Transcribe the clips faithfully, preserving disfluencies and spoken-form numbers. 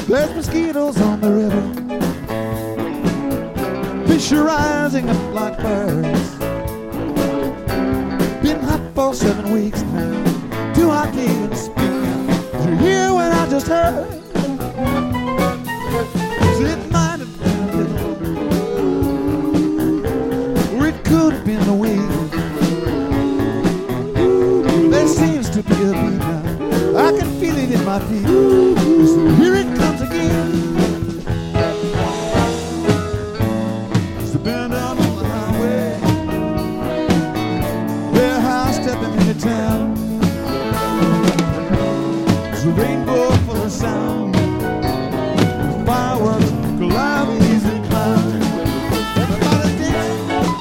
There's mosquitoes on the river, fish are rising up like birds. Been hot for seven weeks now, too hot to even speak. Did you hear what I just heard? It might have been a little, or it could have been the wind. There seems to be a beat now, I can feel it in my feet. So here it comes again. It's the band out on the highway, they're high stepping into town. It's a rainbow full of sound, fireworks, calamities and clowns. Everybody dance.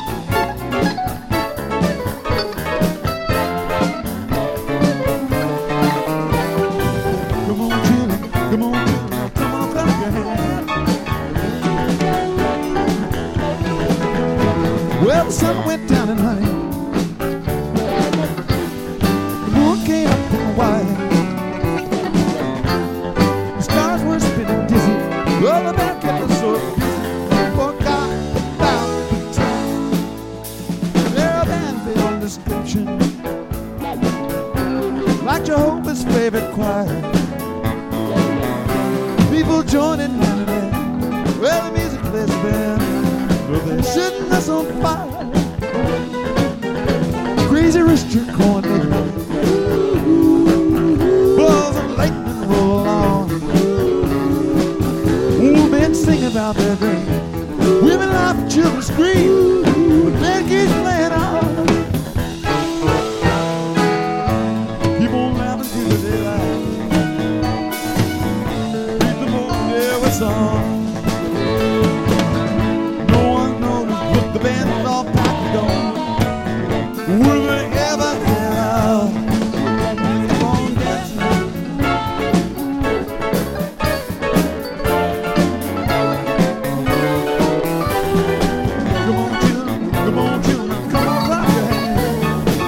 Come on, children, come on, children, come on, clap your hands. Well, the sun went down and honey, the moon came up in white. The stars were spinning dizzy, well, the band kept us so busy, forgot about the time. Their band beyond description, like Jehovah's favorite choir. People joining in and in, well, the music plays the band, well, they're setting us on fire. Crazy rooster crowing midnight, balls of lightning roll along. Old men sing about their dream, women laugh and children scream, the band keeps playing on. Keep on laughing till the daylight, keep the moon there with song. No one knows what the band's all packed and gone. Will they ever get out? Keep on dancing. Come on, children, come on, children, come on, clap your hands.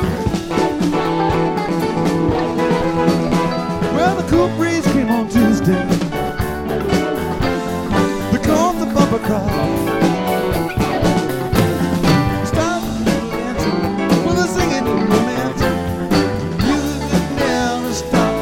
Well, the cool breeze came on Tuesday, the call the bumper crowd. Stop dancing, well, they're singing romantic, music never stop.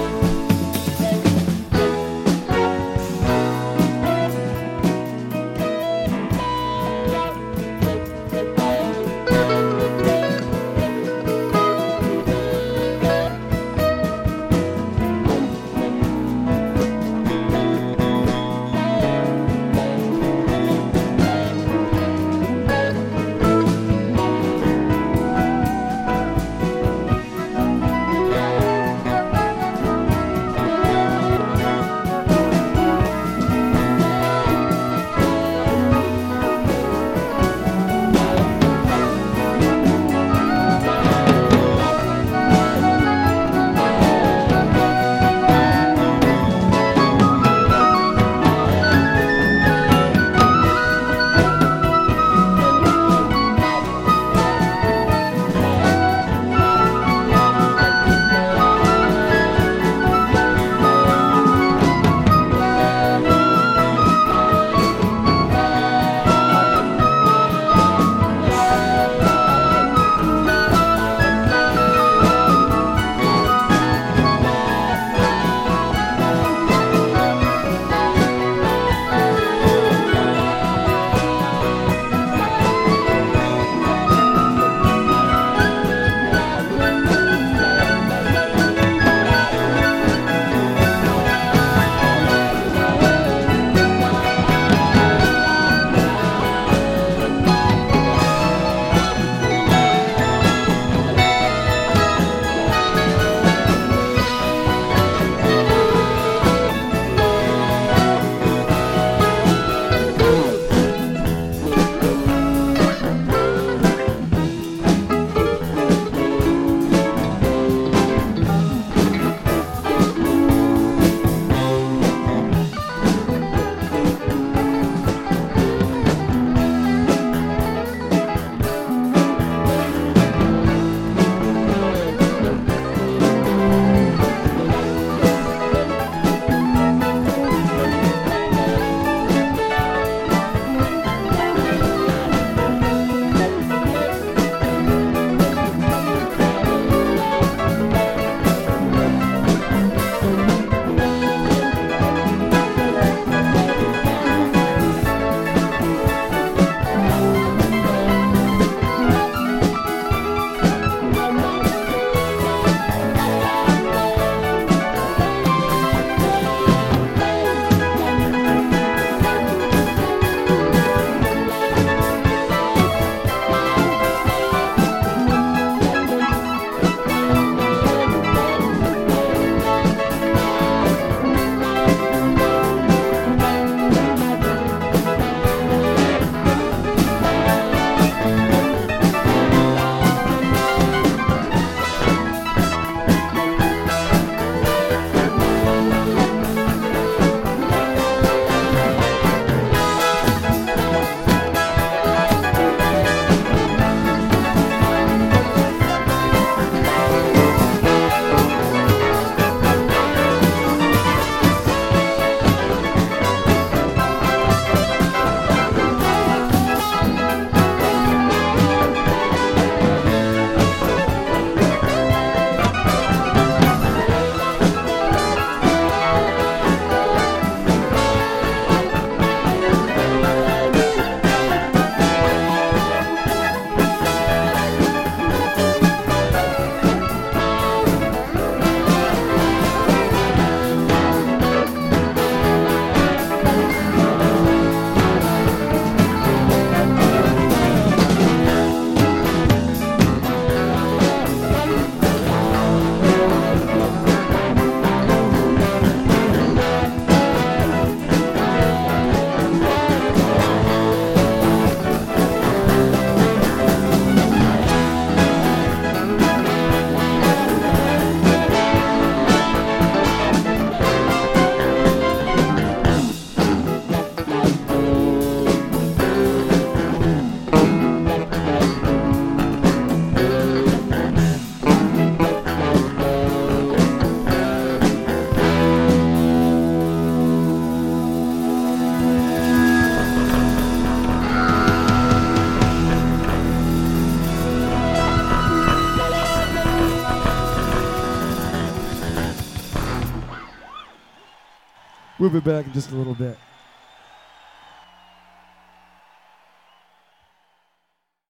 We'll be back in just a little bit.